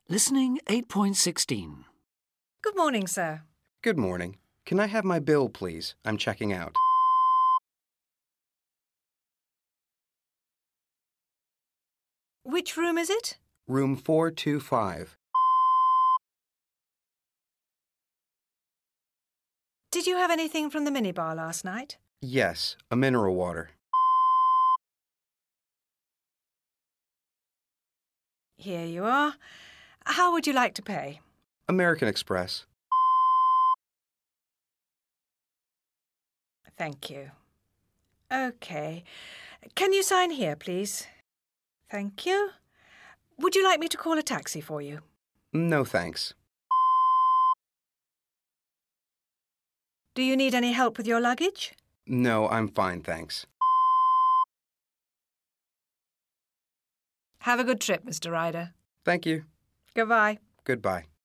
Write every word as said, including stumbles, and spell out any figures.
Listening eight point sixteen. Good morning, sir. Good morning. Can I have my bill, please? I'm checking out. Which room is it? Room four two five. Did you have anything from the minibar last night? Yes, a mineral water. Here you are. How would you like to pay? American Express. Thank you. OK. Can you sign here, please? Thank you. Would you like me to call a taxi for you? No, thanks. Do you need any help with your luggage? No, I'm fine, thanks. Have a good trip, Mister Ryder. Thank you. Goodbye. Goodbye.